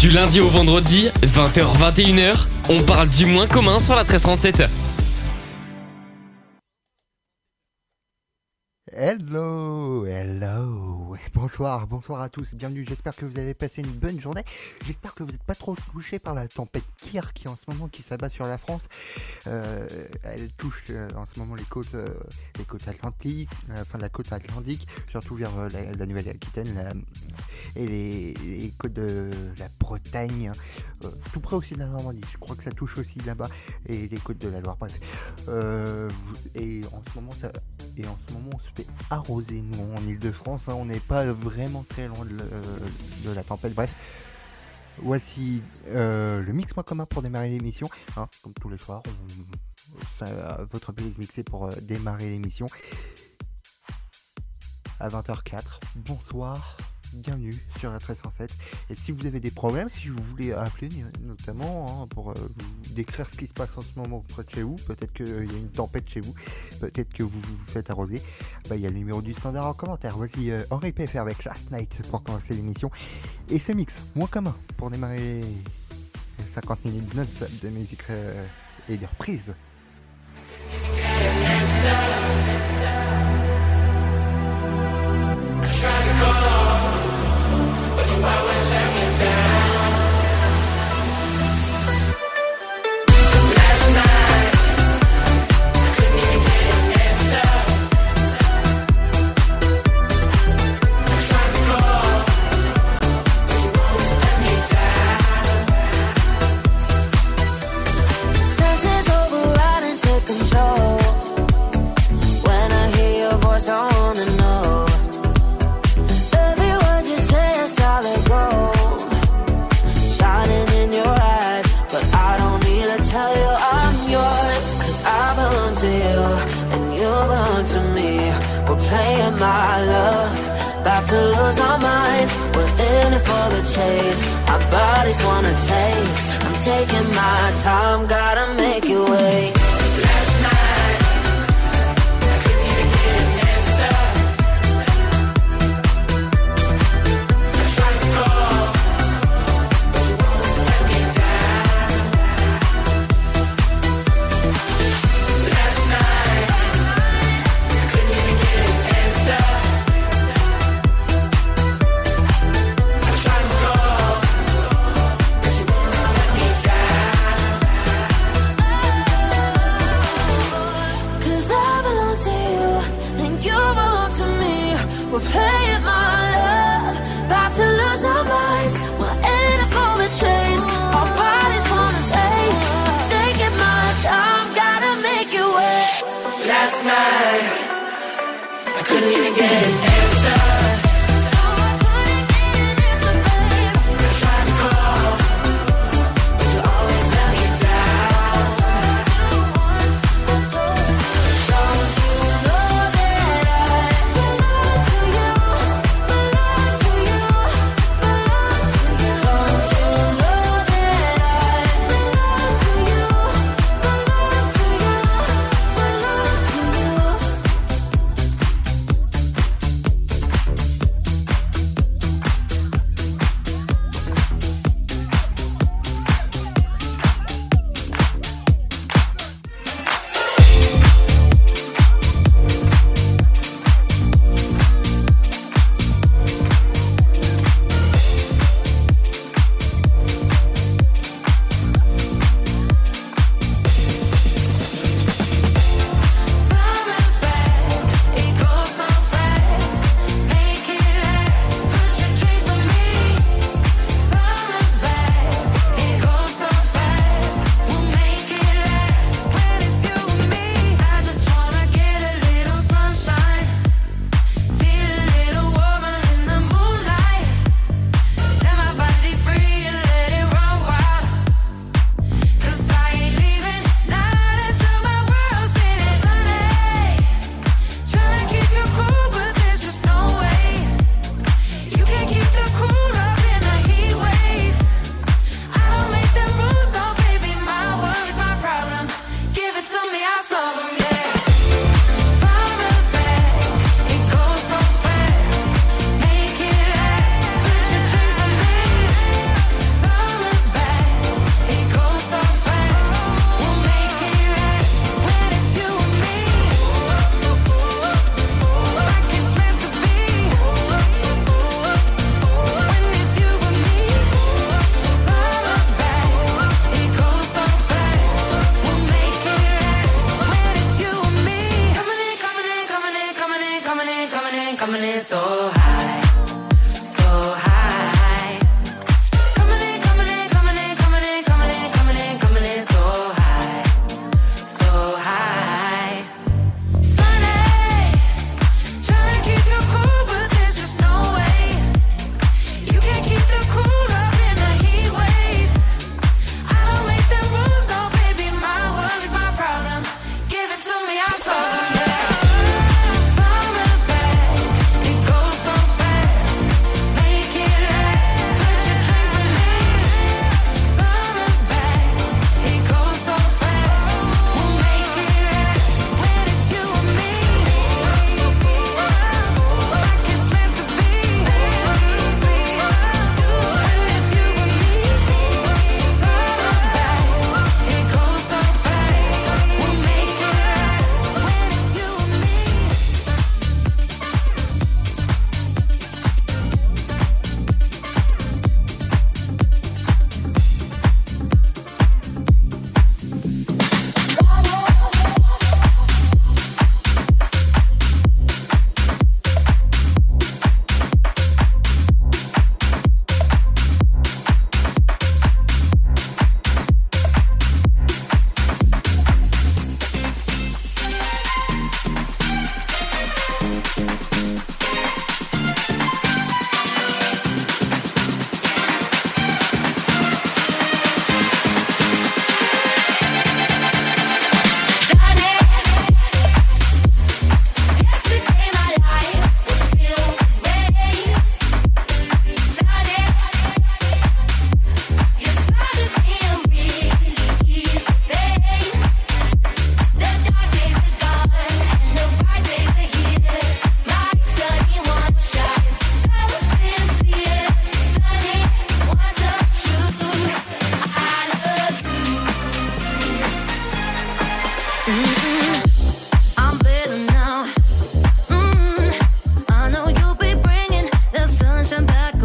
Du lundi au vendredi, 20h-21h, on parle du moins commun sur la 1337. Hello, bonsoir à tous, bienvenue, j'espère que vous avez passé une bonne journée, j'espère que vous n'êtes pas trop touchés par la tempête Kyr qui en ce moment qui s'abat sur la France. Elle touche en ce moment les côtes atlantiques, enfin la côte atlantique, surtout vers la Nouvelle-Aquitaine et les côtes de la Bretagne, tout près aussi de la Normandie, je crois que ça touche aussi là-bas, et les côtes de la Loire, bref. Et en ce moment on se fait arroser, nous, en Ile-de-France, hein, on n'est pas vraiment très loin de la tempête, bref. Voici le mix moins commun pour démarrer l'émission, hein, comme tous les soirs, votre playlist mixée pour démarrer l'émission à 20h04. Bonsoir, bienvenue sur la 1307. Et si vous avez des problèmes, si vous voulez appeler notamment, hein, pour vous décrire ce qui se passe en ce moment près de chez vous, peut-être qu'il y a une tempête chez vous, peut-être que vous vous faites arroser, il y a le numéro du standard en commentaire. Voici Henri PFR avec Last Night pour commencer l'émission, et ce mix moins commun pour démarrer 50 minutes non-stop de musique et de reprises. My love, about to lose our minds. We're in it for the chase. Our bodies wanna taste. I'm taking my time, gotta make it wait. Last night, I couldn't even get an answer. I tried to call, but you won't let me down. Last night, I couldn't even get an answer. We're playing my love, about to lose our minds. We're in it for the chase. Our bodies wanna taste. Taking my time, gotta make it wait. Last night, I couldn't even get an answer.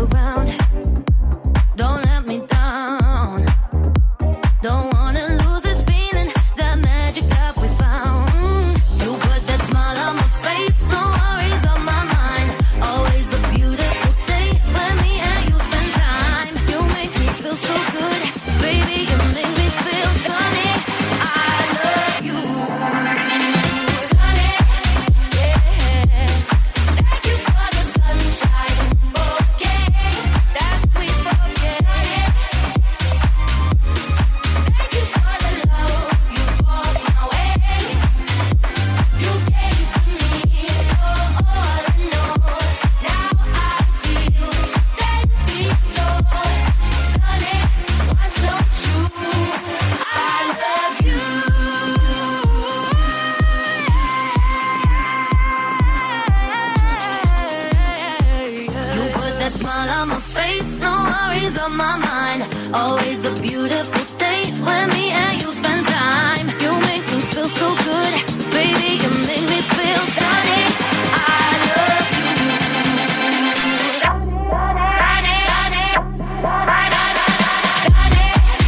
around. Don't let me down. Don't wanna lose this feeling, that magic that we found. You put that smile on my face, no worries on my mind. Always a beautiful day when me and you spend time. You make me feel so good, baby, you make me feel sunny. I love you, sunny, yeah. Thank you for the sunshine, okay, that sweet bouquet. Thank you for the love you brought my way. You gave to me, you're all I know. Now I feel 10 feet tall. Sunny, one so true. I love you. You put that smile on my face, no worries on my mind. Always a beautiful day when me and you spend time. You make me feel so good, baby, you make me feel sunny. I love you. Sunny, sunny, sunny, sunny.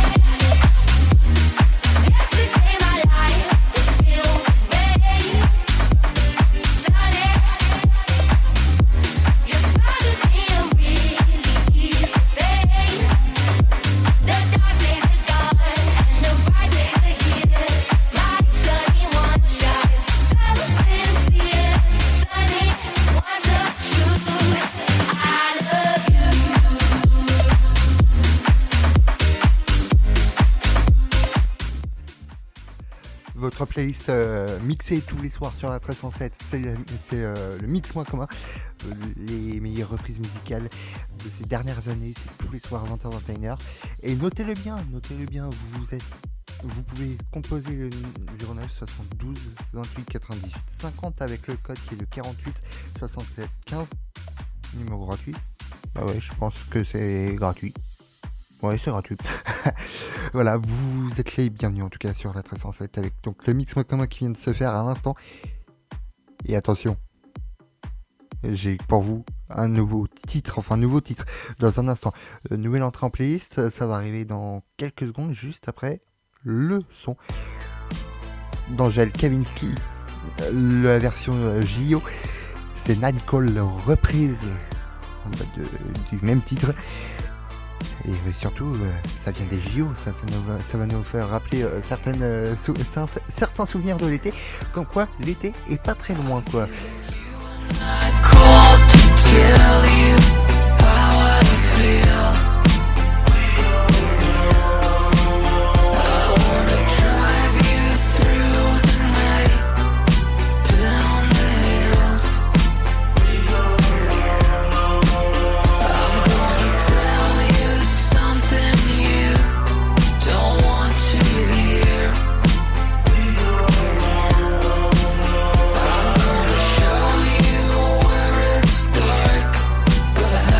Yesterday my life was filled with rain. Sunny, your smile to me really easy pain. The dark days are gone and the bright days are here. My sunny one shines so sincere. Sunny one so true. I love you. Votre playlist mixée tous les soirs sur la 1307, c'est le mix moins commun. Les meilleures reprises musicales de ces dernières années, c'est tous les soirs 20h-21h. Et notez-le bien, vous pouvez composer le 09 72 28 98 50 avec le code qui est le 48 67 15, numéro gratuit. Bah ouais, je pense que c'est gratuit. Ouais, c'est gratuit. Voilà, vous êtes les bienvenus en tout cas sur la 1307 avec donc le mix moins commun qui vient de se faire à l'instant. Et attention, j'ai pour vous un nouveau titre dans un instant. Nouvelle entrée en playlist, ça va arriver dans quelques secondes, juste après le son d'Angèle Kavinsky, la version JO. C'est Nine Cole, reprise du même titre. Et surtout, ça vient des JO, ça va nous faire rappeler certains souvenirs de l'été, comme quoi l'été est pas très loin, quoi. But I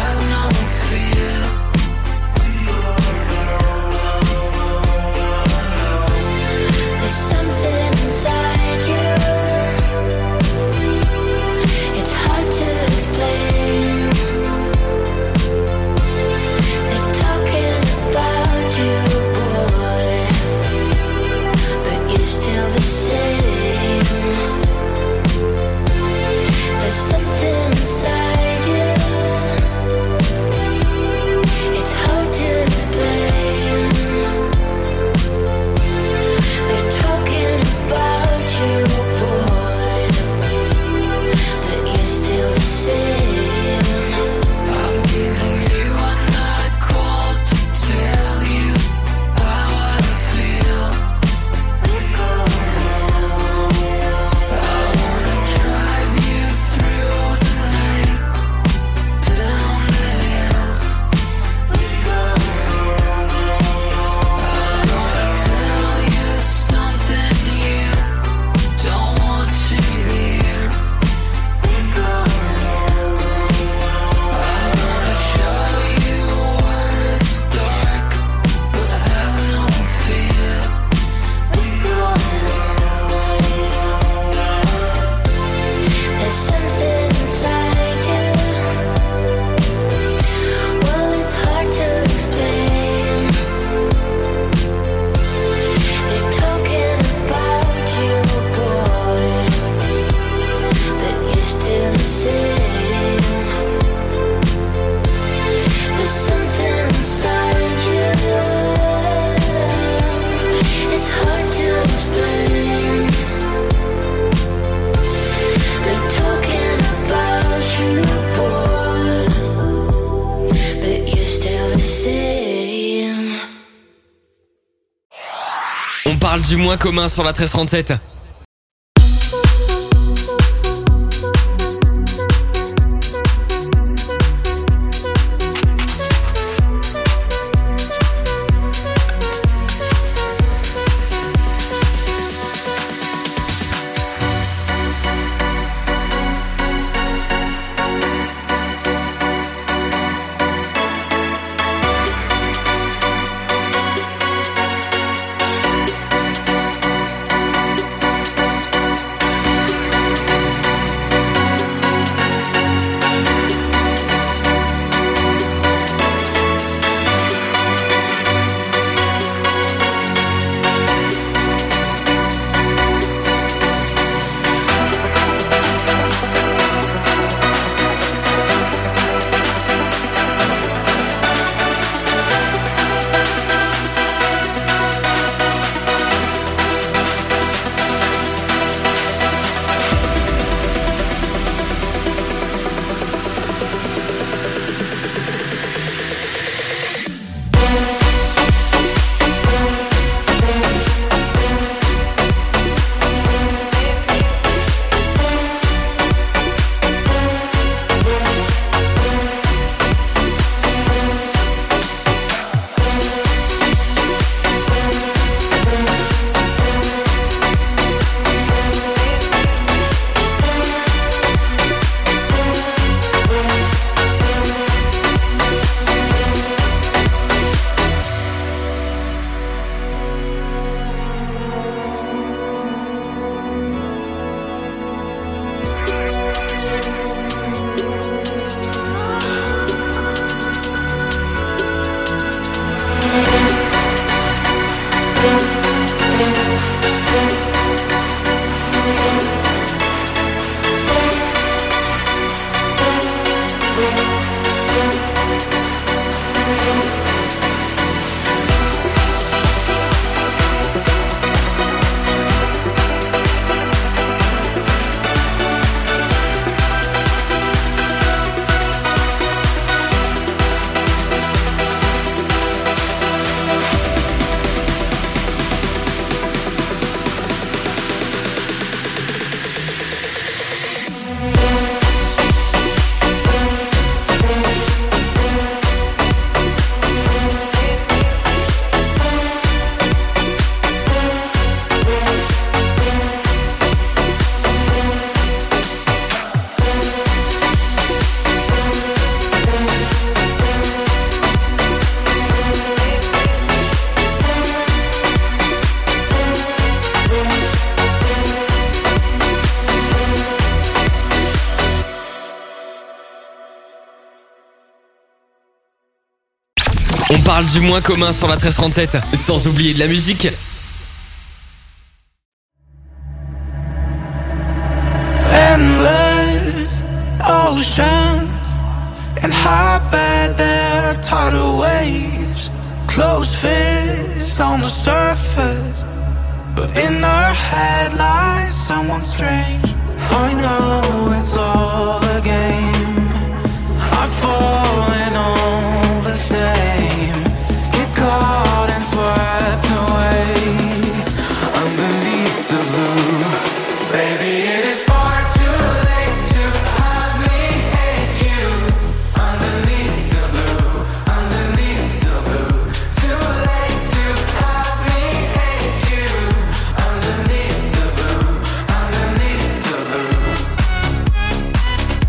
parle du moins commun sur la 1337. On parle du moins commun sur la 1337, sans oublier de la musique. Endless oceans and how bad their tidal waves. Closed fists on the surface, but in their head lies someone strange. I know it's all a game. I've fallen all the same. Get caught and swept away underneath the blue. Baby, it is far too late to have me hate you. Underneath the blue, underneath the blue. Too late to have me hate you. Underneath the blue, underneath the blue.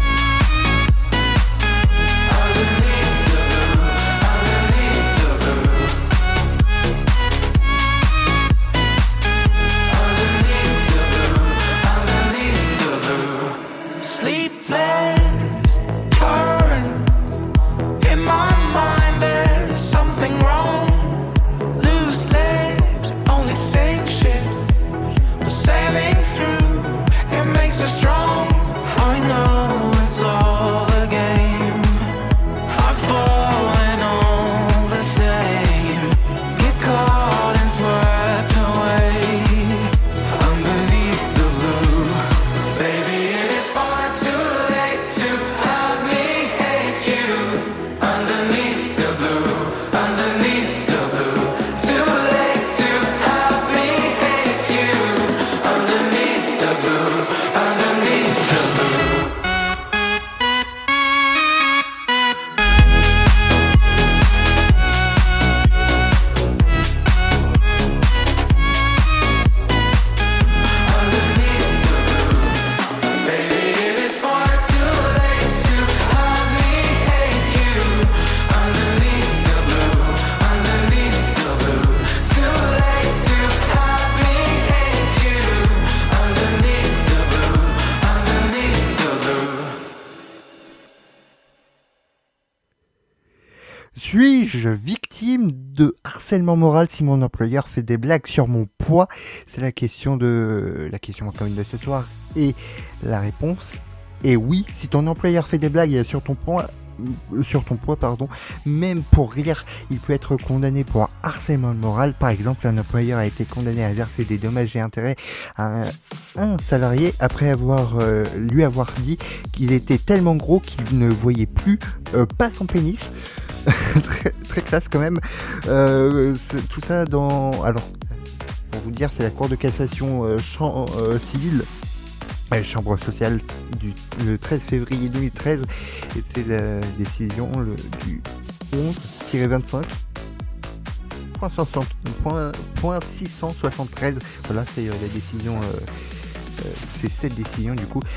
Suis-je victime de harcèlement moral si mon employeur fait des blagues sur mon poids? C'est la question encore une de ce soir. Et la réponse est oui. Si ton employeur fait des blagues sur ton poids, même pour rire, il peut être condamné pour harcèlement moral. Par exemple, un employeur a été condamné à verser des dommages et intérêts à un salarié après lui avoir dit qu'il était tellement gros qu'il ne voyait plus pas son pénis. très, très classe quand même. Tout ça alors, pour vous dire, c'est la Cour de cassation civile, chambre sociale le 13 février 2013, et c'est la décision du 11-25.673. Voilà, c'est la décision, c'est cette décision du coup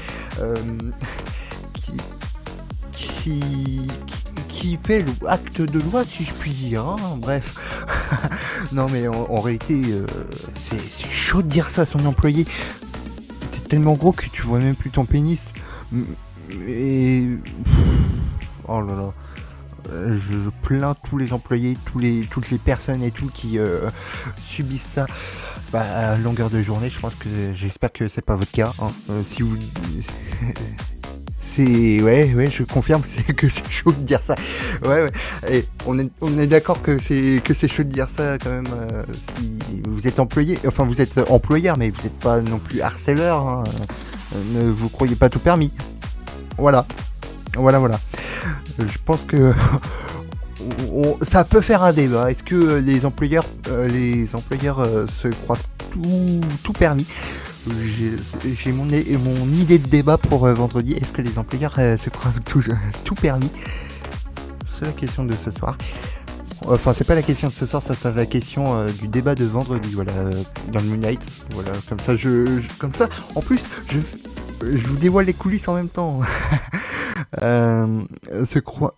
qui fait l'acte de loi, si je puis dire, hein. Bref. Non mais en réalité, c'est chaud de dire ça à son employé. T'es tellement gros que tu vois même plus ton pénis. Et oh là là, je plains tous les employés, toutes les personnes et tout qui subissent ça à longueur de journée. J'espère que c'est pas votre cas, hein. Si vous ouais, je confirme que c'est chaud de dire ça. Ouais. Et on est d'accord que c'est chaud de dire ça quand même. Si vous êtes employé, enfin vous êtes employeur, mais vous n'êtes pas non plus harceleur, hein. Ne vous croyez pas tout permis. Voilà. Je pense que ça peut faire un débat. Est-ce que les employeurs se croient tout permis? J'ai mon idée de débat pour vendredi. Est-ce que les employeurs se croient tout permis? C'est la question de ce soir. Enfin, c'est pas la question de ce soir, ça c'est la question du débat de vendredi. Voilà, dans le Moonlight. Voilà, comme ça, en plus, je vous dévoile les coulisses en même temps. Se croit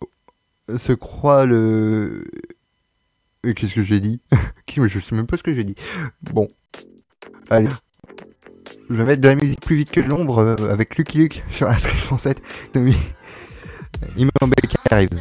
le. Qu'est-ce que j'ai dit? Je sais même pas ce que j'ai dit. Bon, allez. Je vais mettre de la musique plus vite que l'ombre avec Lucky Luke sur la 1307. Imam qui arrive.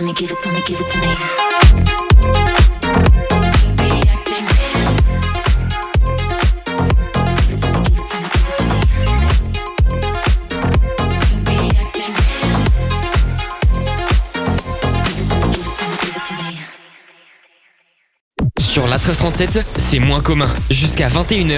me, give it to me, give it to me. Sur la 1337, c'est moins commun, jusqu'à 21h.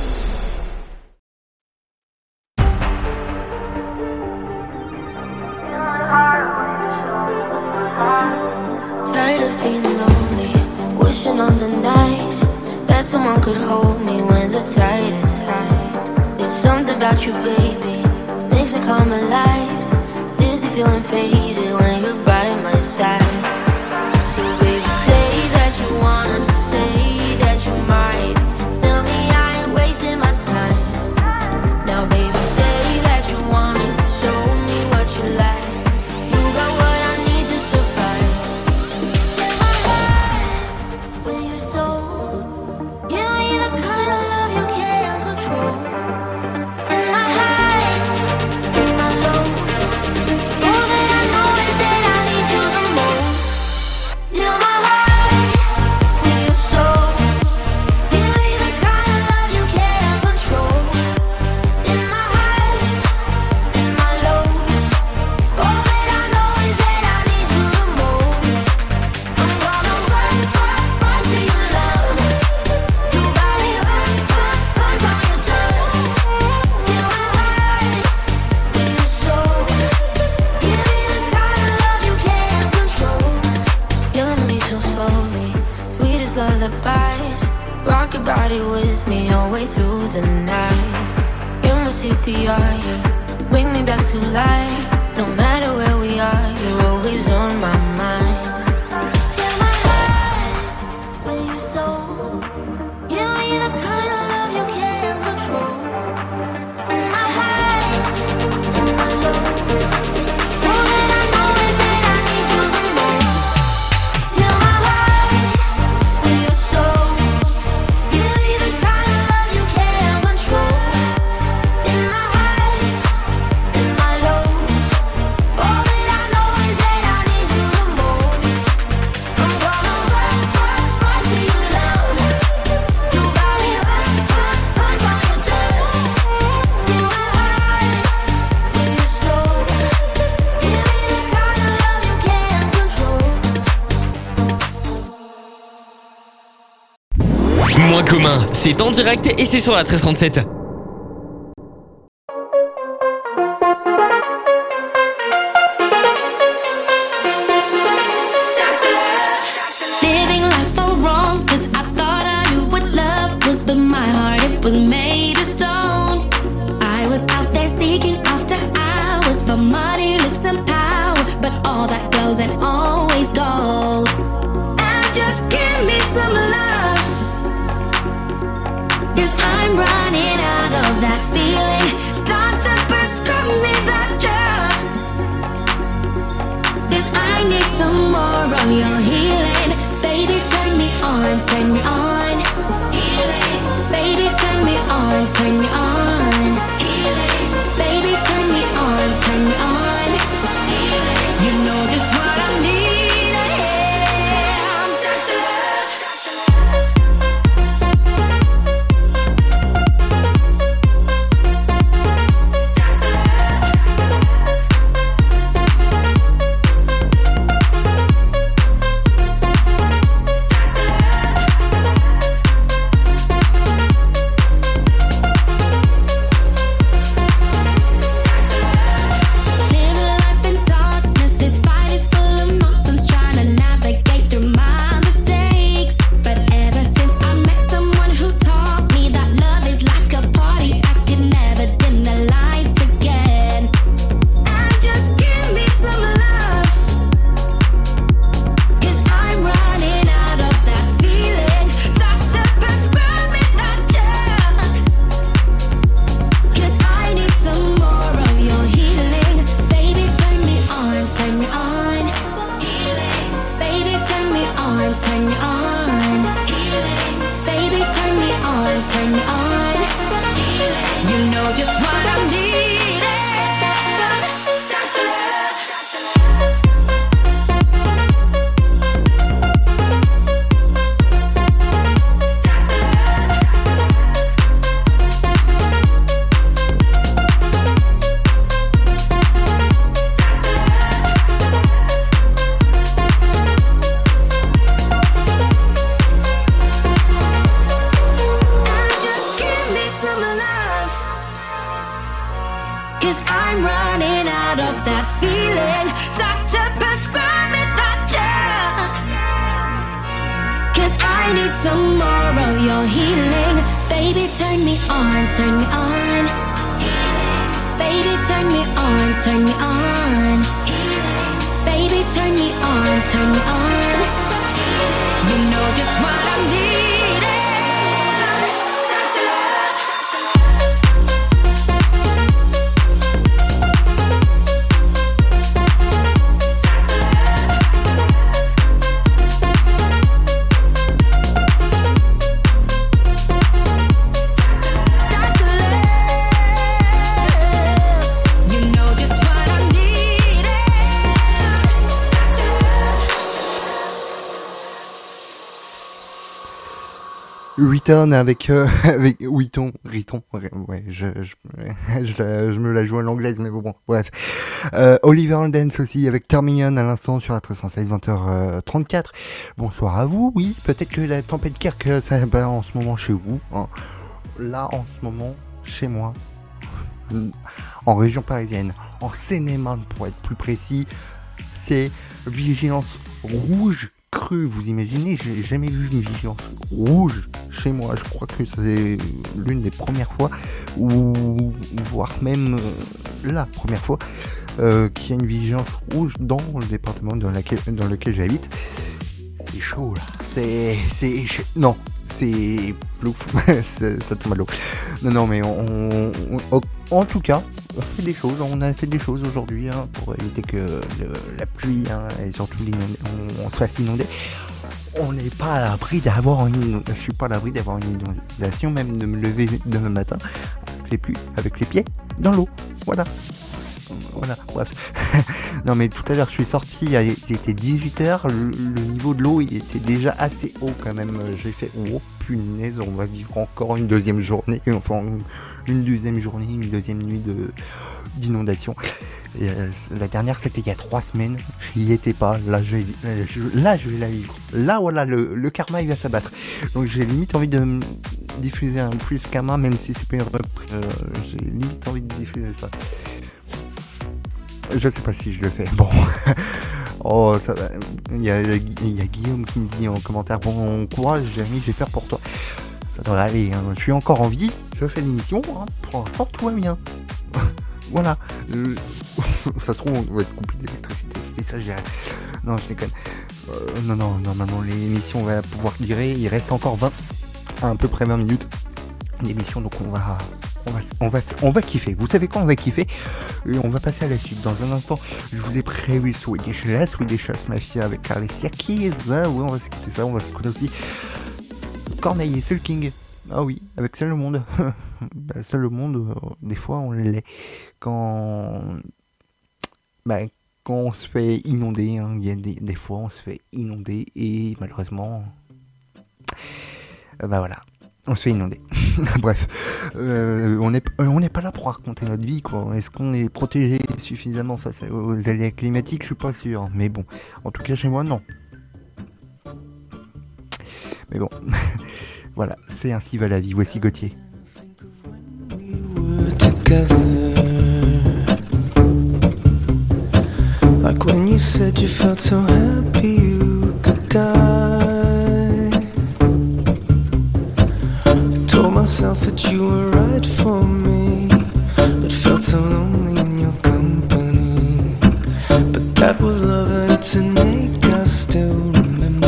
Tired of being lonely, wishing on the night that someone could hold me when the tide is high. There's something about you, baby, makes me come alive. Dizzy, feeling faded when you're by my side. So baby, say that you wanna, say that you might. Tell me I ain't wasting my time. Now baby, say that you want it, show me what you like. You got what I need to survive. Get my heart with your soul. Give me the kind of love you can't control. In my highs, in my lows, all that I know is that I need you the most. You're my heart with your soul. Give me the kind of love you can't control. In my highs, in my lows, all that I know is that I need you the most. I'm gonna run to your love. You got me right on your touch. You're my heart with your soul. Give me the kind of love you can't control. Killing me so slowly, sweet as lullabies. Rock your body with me all the way through the night. You're my CPR, you bring me back to life. No matter where we are, you're always on my mind. You're my heart with your soul. Give me the kind of love you can't control. In my highs, in my lows, all that I know is that I need you the most. You're my heart with your soul. Give me the kind of love you can't control. In my highs, in my lows, all that I know is that I need you the most. I'm gonna run to your love. You got me right on your touch. You're my heart with your soul. Give me the kind of love you can't control. Moins commun, c'est en direct et c'est sur la 1337. Living life all wrong, 'cause I thought I knew what love was, but my heart, it was made of stone. I was out there seeking after hours for money, looks and power, but all that goes and always gold. And just give me some love, 'cause I'm running out of that feeling. Doctor, prescribe me that drug, 'cause I need some more of your healing. Baby, turn me on, turn me on. Healing. Baby, turn me on, turn me on. Healing. Baby, turn me on, turn me on. Healing. You know just what I need. I'm Dr. Love. Dr. Love. 'cause I'm running out of that feeling. Doctor, prescribe me that gel, 'cause I need some more of your healing. Baby, turn me on, turn me on. Baby, turn me on, turn me on. Baby, turn me on, turn me on. You know just what I'm needing. Dr. Love. Return avec Riton, ouais, je me la joue à l'anglaise, mais bon, bref. Oliver and Dance aussi avec Terminion à l'instant sur la 316, 20h34. Bonsoir à vous, oui, peut-être que la tempête Kirk, ça bat en ce moment chez vous, hein. Là, en ce moment, chez moi, en région parisienne, en Seine-et-Marne pour être plus précis, c'est vigilance rouge crue, vous imaginez, j'ai jamais vu une vigilance rouge chez moi, je crois que c'est l'une des premières fois, ou voire même la première fois, qu'il y a une vigilance rouge dans le département dans lequel j'habite. C'est chaud là, non, c'est plouf, ça tombe à l'eau. Non, mais en tout cas, on a fait des choses aujourd'hui, hein, pour éviter que la pluie, hein, et surtout on se fasse inonder. On n'est pas à l'abri d'avoir je suis pas à l'abri d'avoir une inondation, même de me lever demain matin avec les pieds dans l'eau. Voilà, bref. Non, mais tout à l'heure je suis sorti, il était 18h, le niveau de l'eau il était déjà assez haut quand même. J'ai fait, oh punaise, on va vivre encore une deuxième journée, enfin une deuxième nuit d'inondation. Et, la dernière c'était il y a 3 semaines, j'y étais pas, là je vais la vivre. Là voilà, le karma il va s'abattre. Donc j'ai limite envie de diffuser un plus karma, même si c'est pas une reprise, j'ai limite envie de diffuser ça. Je sais pas si je le fais. Bon. Oh, ça va. Il y a Guillaume qui me dit en commentaire, bon courage Jérémy, j'ai peur pour toi. Ça devrait aller, hein. Je suis encore en vie, je fais l'émission, hein. Pour l'instant tout va bien. Voilà. Ça se trouve on va être coupé d'électricité. Et ça je dirais. Non, je déconne. Non, normalement l'émission va pouvoir durer. Il reste encore à peu près 20 minutes d'émission, donc on va kiffer. Vous savez quoi, on va kiffer. Et on va passer à la suite. Dans un instant, je vous ai prévu Swedish House Mafia avec Alicia Keys. Ah oui, on va s'écouter ça. On va s'écouter aussi Corneille et Soul King. Ah oui, avec Seul le Monde. Seul le Monde, des fois on l'est. Quand on se fait inonder, hein, il y a des fois on se fait inonder et malheureusement, voilà. On se fait inonder. Bref, on n'est pas là pour raconter notre vie, quoi. Est-ce qu'on est protégé suffisamment face aux aléas climatiques? Je suis pas sûr. Mais bon, en tout cas chez moi, non. Mais bon, voilà, c'est ainsi va la vie. Voici Gauthier. Like when you said you felt so happy you could die. Told myself that you were right for me, but felt so lonely in your company. But that was love and it's an ache I still remember.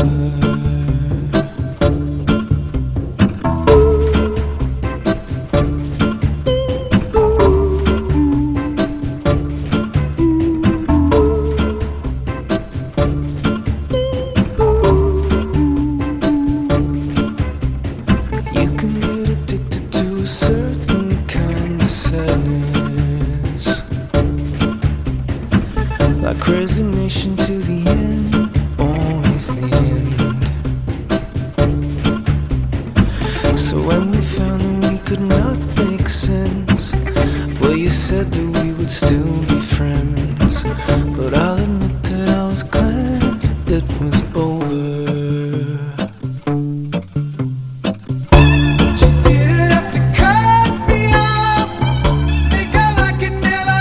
Resignation to the end, always the end. So when we found that we could not make sense, well, you said that we would still be friends. But I'll admit that I was glad it was over. But you didn't have to cut me off. Think I like it never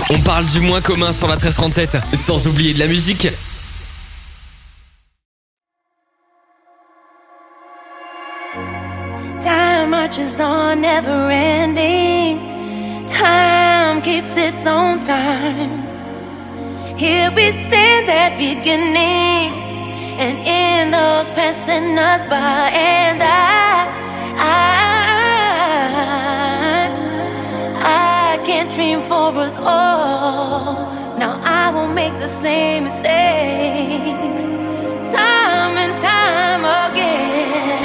On parle du moins commun sur la 1337, sans oublier de la musique. Time marches on, never ending. Time keeps its own time. Here we stand at beginning, and in those passing us by, and I can't dream for us all. Now I won't make the same mistakes, time and time again.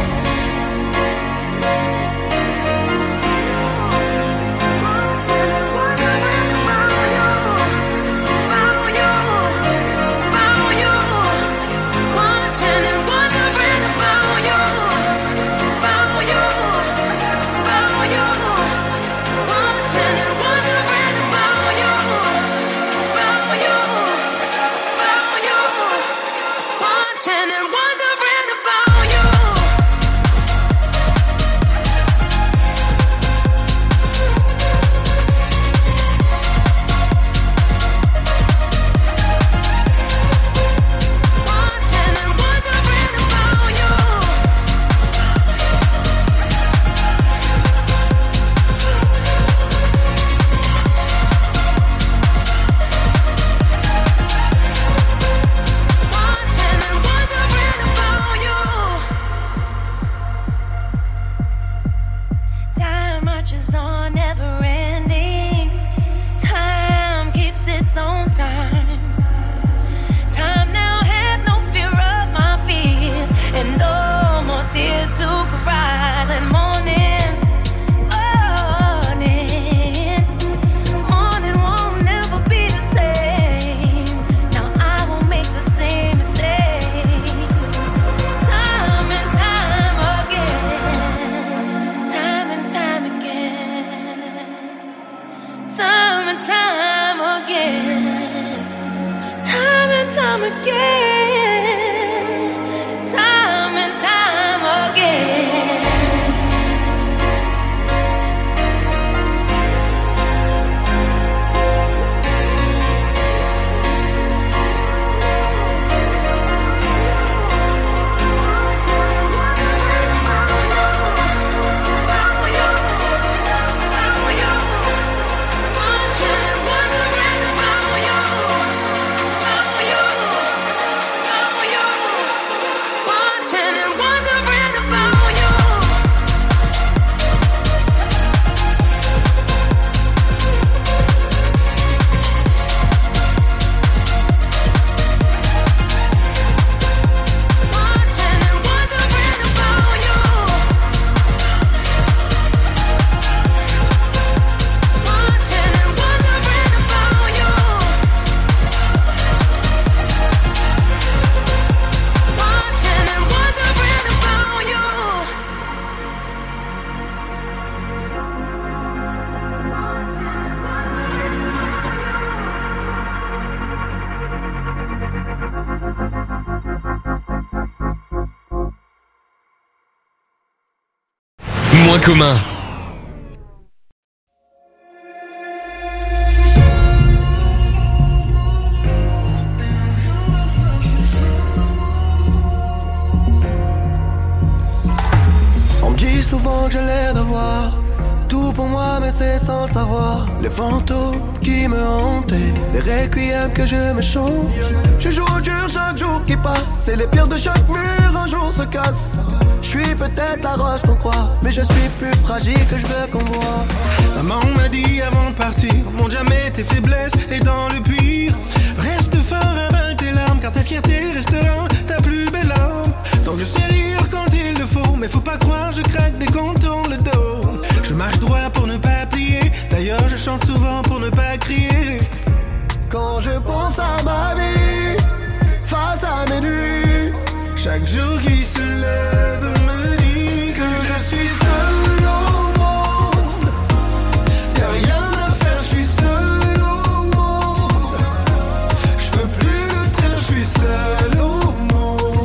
Moins commun. On me dit souvent que j'ai l'air d'avoir tout pour moi, mais c'est sans le savoir. Les fantômes qui me hantaient, les requiems que je me chante. Je joue au dur chaque jour qui passe, et les pierres de chaque mur un jour se cassent. Je suis peut-être la roche qu'on croit, mais je suis plus fragile que je veux qu'on voit. Maman m'a dit avant de partir, montre jamais tes faiblesses et dans le pire, reste fort, avale tes larmes, car ta fierté restera ta plus belle arme. Donc je sais rire quand il le faut, mais faut pas croire, je craque dès qu'on tourne le dos. Je marche droit pour ne pas plier, d'ailleurs je chante souvent pour ne pas crier. Quand je pense à ma vie, face à mes nuits, chaque jour qui se lève me dit que je suis seul au monde. Y'a rien à faire, je suis seul au monde. Je peux plus le taire, je suis seul au monde.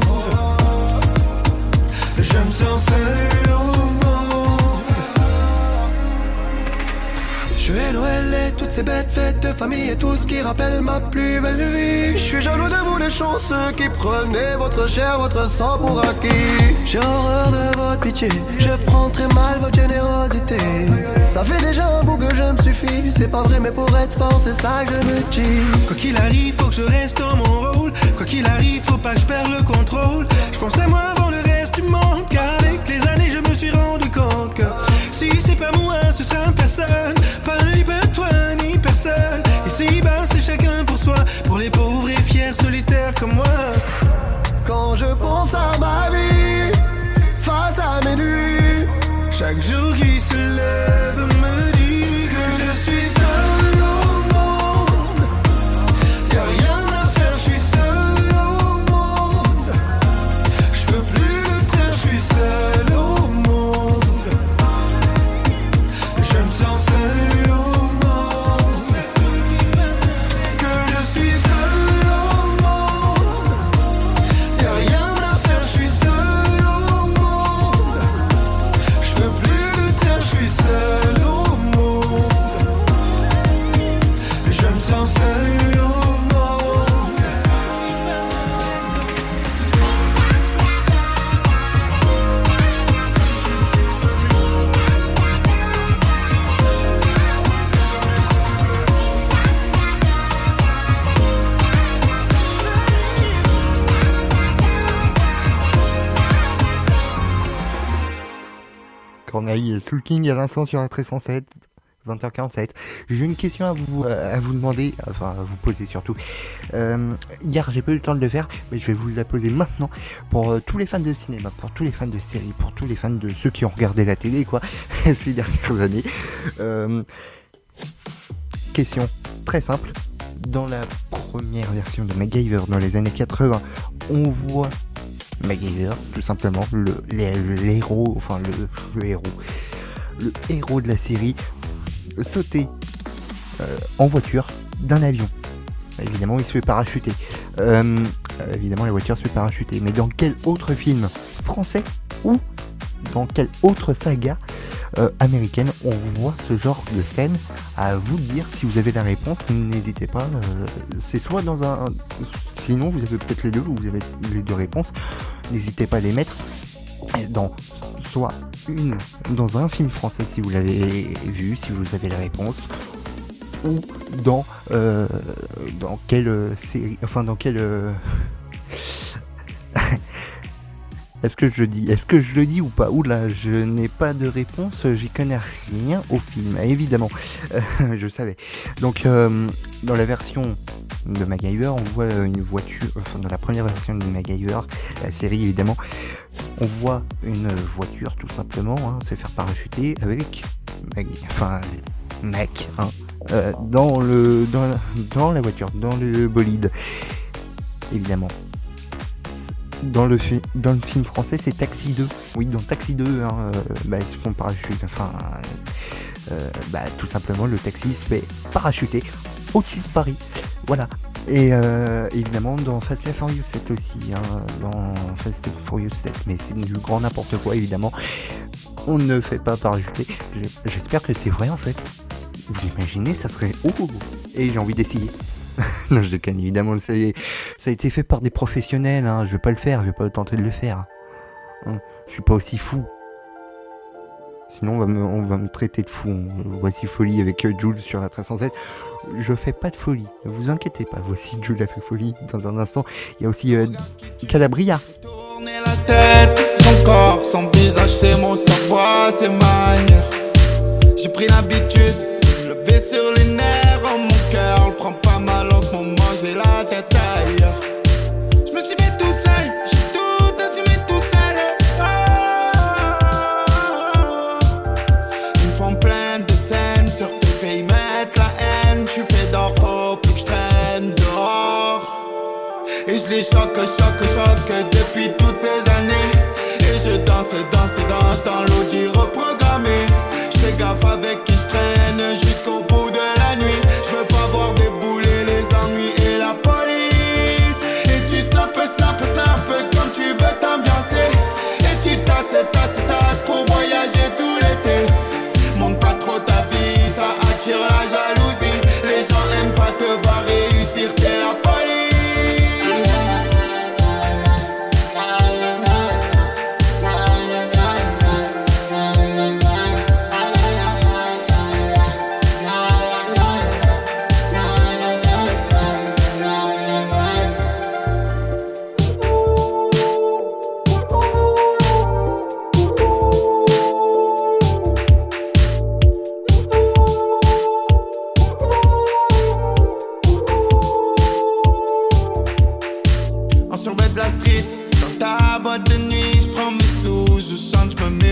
Je me sens seul au monde. je vais Noël et toutes ces bêtes fées fêtes de famille et tout ce qui rappelle ma plus belle vie. Je suis jaloux de vous les chanceux qui prenez votre chair, votre sang pour acquis. J'ai horreur de votre pitié, je prends très mal votre générosité. Ça fait déjà un bout que je me suffis, c'est pas vrai mais pour être fort c'est ça que je me dis. Quoi qu'il arrive, faut que je reste dans mon rôle. Quoi qu'il arrive, faut pas que je perde le contrôle. Je pense à moi avant le reste du monde, car avec les années je me suis rendu compte que si c'est pas moi, ce sera personne. Pas ni toi ni personne. Ici bas c'est chacun pour soi, pour les pauvres et fiers solitaires comme moi. Quand je pense à ma vie, face à mes nuits, chaque jour qui se lève me dit que je suis seul au monde. Y'a rien à faire, je suis seul au monde. Je peux plus le taire, je suis seul au monde. Je me sens seul au monde. Que je suis seul au monde. Y'a rien à faire, je suis seul au monde. Je peux plus le taire, je suis seul au monde. Je me sens seul au monde. Corneille et Soul King à l'instant sur la 307, 20h47. J'ai une question à vous demander, enfin à vous poser surtout. Hier j'ai pas eu le temps de le faire, mais je vais vous la poser maintenant pour tous les fans de cinéma, pour tous les fans de séries, pour tous les fans de ceux qui ont regardé la télé quoi ces dernières années. Question très simple. Dans la première version de MacGyver dans les années 80, on voit MacGyver, tout simplement, le héros, enfin le héros de la série, sauter en voiture d'un avion. Évidemment, il se fait parachuter. Évidemment, la voiture se fait parachuter. Mais dans quel autre film français ou dans quelle autre saga américaine on voit ce genre de scène? À vous de dire si vous avez la réponse, n'hésitez pas. C'est soit dans un... Sinon, vous avez peut-être les deux, ou vous avez les deux réponses. N'hésitez pas à les mettre soit dans un film français si vous l'avez vu, si vous avez la réponse, ou dans quelle série, enfin dans quelle... Est-ce que je le dis ou pas? Oula, je n'ai pas de réponse, j'y connais rien au film, évidemment. Je savais. Donc, dans la version de MacGyver, on voit une voiture, enfin dans la première version de MacGyver, la série évidemment, on voit une voiture tout simplement se faire parachuter avec Mac dans la voiture, dans le bolide, évidemment. Dans le film français, c'est Taxi 2. Oui, dans Taxi 2, ils se font parachuter. Tout simplement, le taxi se fait parachuter au-dessus de Paris. Voilà. Et évidemment, dans Fast and Furious 7 aussi. Dans Fast and Furious 7. Mais c'est du grand n'importe quoi, évidemment. On ne fait pas parachuter. J'espère que c'est vrai, en fait. Vous imaginez, ça serait... Oh, et j'ai envie d'essayer. Non, je déconne, évidemment, ça a été fait par des professionnels, je vais pas le faire, je vais pas tenter de le faire. Je suis pas aussi fou. Sinon, on va me traiter de fou. Voici Folie avec Jules sur la 307. Je fais pas de folie, ne vous inquiétez pas. Voici Jules a fait folie dans un instant. Il y a aussi Calabria. Tourner la tête, son corps, son visage, ses mots, sa voix, ses manières. J'ai pris l'habitude de lever sur les nerfs. Oh, mon cœur le prend pas mal en ce moment, j'ai la tête ailleurs. Je me suis fait tout seul, j'ai tout assumé tout seul. Ils me font plein de scènes sur TV, ils mettent la haine. Je suis fait d'or, faut plus que je traîne dehors. Et je les choque depuis toutes ces années. Et je danse dans l'audi reprogrammé. Je fais gaffe avec qui je traîne jusqu'au bout de la nuit. Je veux pas voir débouler les ennuis et la police. Et tu snap comme tu veux t'ambiancer. Et tu tasses pour voyager tout l'été. Monte pas trop ta vie, ça attire la jalousie. Les gens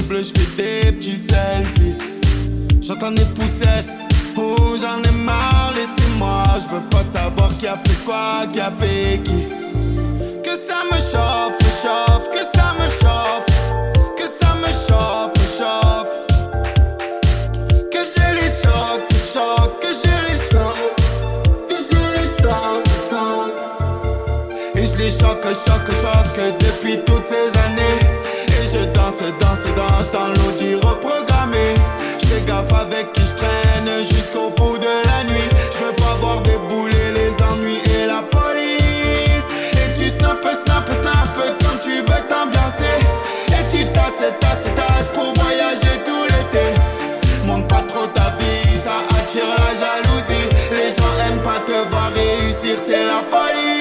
bleu, je fais des petits selfies. J'entends des poussettes, oh j'en ai marre, laissez-moi. Je veux pas savoir qui a fait quoi, qui a fait qui. Que ça me chauffe, chauffe, que ça me chauffe. Que ça me chauffe, chauffe. Que je les choque, choque, que je les choque. Que je les choque, choque. Et je les choque, choque, choque depuis toutes ces années. Et je danse, danse, danse dans l'audi reprogrammé. Je fais gaffe avec qui je traîne jusqu'au bout de la nuit. Je veux pas voir débouler les ennuis et la police. Et tu snap, snap, snap comme tu veux t'ambiancer. Et tu tasses, tasses, tasses pour voyager tout l'été. Monte pas trop ta vie, ça attire la jalousie. Les gens aiment pas te voir réussir, c'est la folie.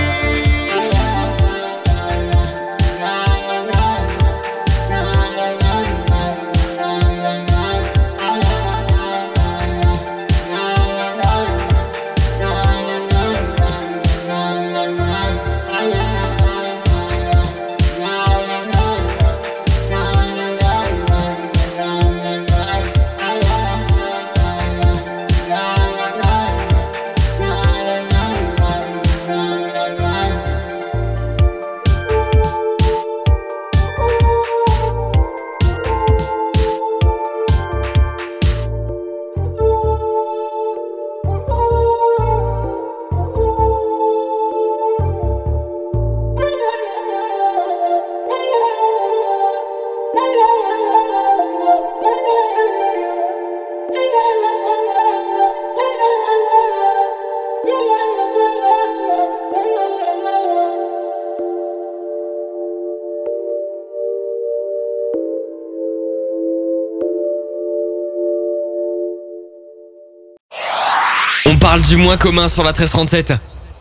On parle du moins commun sur la 1337.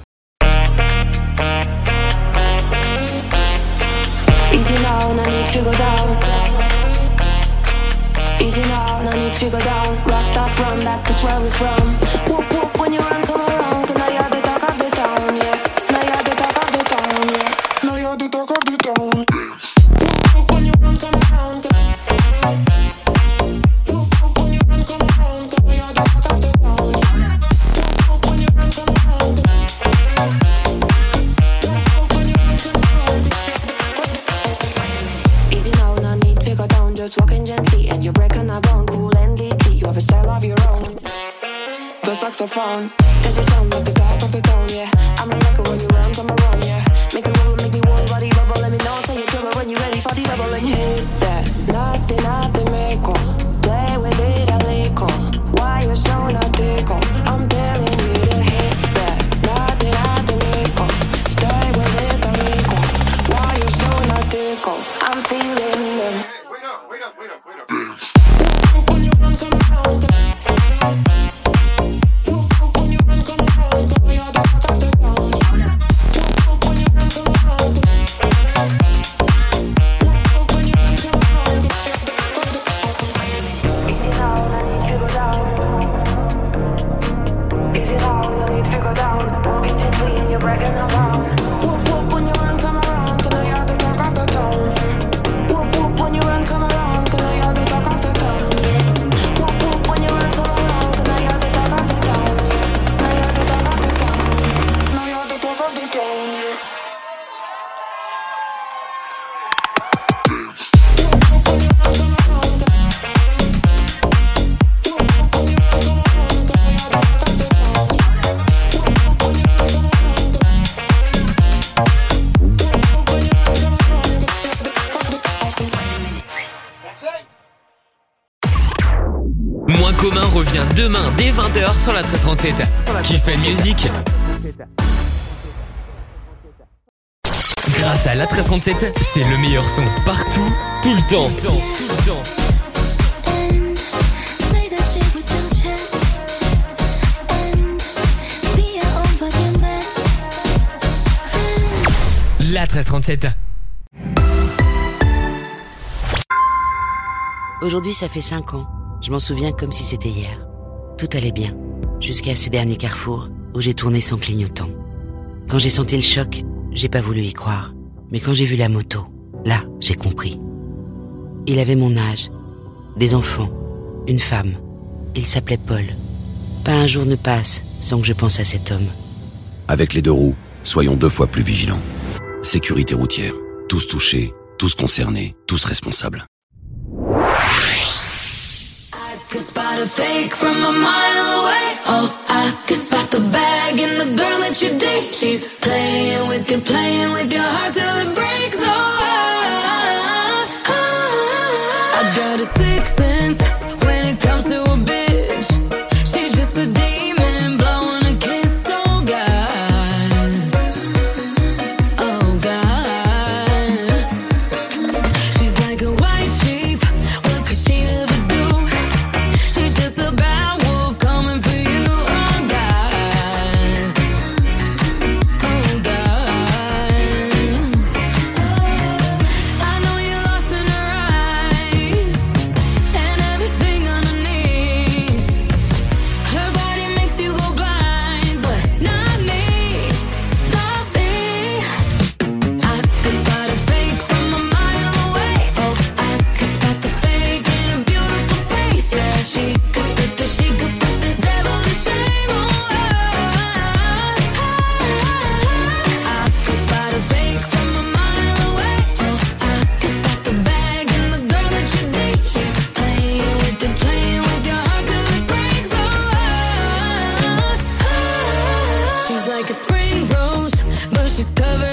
Easy now, no need to go down. Easy now, no need to go down. Rock that run, that is where we're from. Whoop whoop when you run, come around. 'Cause now you're the talk of the town, yeah. Now you're the talk of the town, yeah. Now you're the talk of the town. Whoop whoop when you run, come around. Whoop whoop when you run, come around. 'Cause now you're the talk of the town, yeah. Whoop whoop when you run, come around. Whoop when you run, come around. Easy now, no need to go down. Just walking gently and you're breaking a bone. Cool and deeply, you have a style of your own. The saxophone, there's a sound like the top of the tone, yeah. I'm a record when you run, come around, yeah. Make me wobble, make me wobble, body bubble. Let me know, say you're trouble when you're ready for the double and hit that. Nothing, make play with it a little. Why you're so not tickle? I'm telling you to hit that. Nothing, make stay with it a little. Why you're so not tickle? I'm feeling them. Wait up. When you run, come around. When you run, come around. Come you're the fuck of the town. When you run, come around. When you run, come around. Easy now, no need to go down. Easy now, no need to go down. Walking gently and you're breaking around. Whoop whoop when you run, come around. 'Cause now you're the talk of the town. Whoop whoop when you run, come around. 'Cause now you're the talk of the town. Whoop whoop when you run, come around. 'Cause now you're the talk of the town. Now you're the talk of the town. Now you're the talk of the town. Whoop whoop when you run, come around. Whoop whoop when you run, come around. 'Cause now you're the talk of the town. Whoop whoop when you run, come around. Whoop whoop when you run, come around. 'Cause now you're the talk of the town. Moins commun revient demain dès 20h sur la 1337. Qui fait musique. Grâce à la 1337, c'est le meilleur son partout, tout le temps. And say that shit with your chest. And be your own fucking best friend. La 1337. Aujourd'hui, ça fait 5 ans. Je m'en souviens comme si c'était hier. Tout allait bien, jusqu'à ce dernier carrefour où j'ai tourné sans clignotant. Quand j'ai senti le choc, j'ai pas voulu y croire. Mais quand j'ai vu la moto, là, j'ai compris. Il avait mon âge, des enfants, une femme. Il s'appelait Paul. Pas un jour ne passe sans que je pense à cet homme. Avec les deux roues, soyons 2 fois plus vigilants. Sécurité routière. Tous touchés, tous concernés, tous responsables. I could spot a fake from a mile away. Oh, I could spot the bag in the girl that you date. She's playing with your heart till it breaks. Oh, I got a sixth sense when it comes to a bitch. She's just a demon blowing a kiss. Oh God, oh God. She's like a white sheep. What could she ever do? She's just a bad wolf coming for you. Oh God, oh God. I know you're lost in her eyes and everything underneath. Her body makes you go blind, but not me, not me. I could spot a fake from a mile away. Oh, I could spot the fake in a beautiful face. Yeah, she could put the devil to shame. Oh, I could spot a fake from a mile away. Oh, I could spot the bag in the girl that you date. She's playing with your heart till it breaks. Oh, she's like a spring rose, but she's covered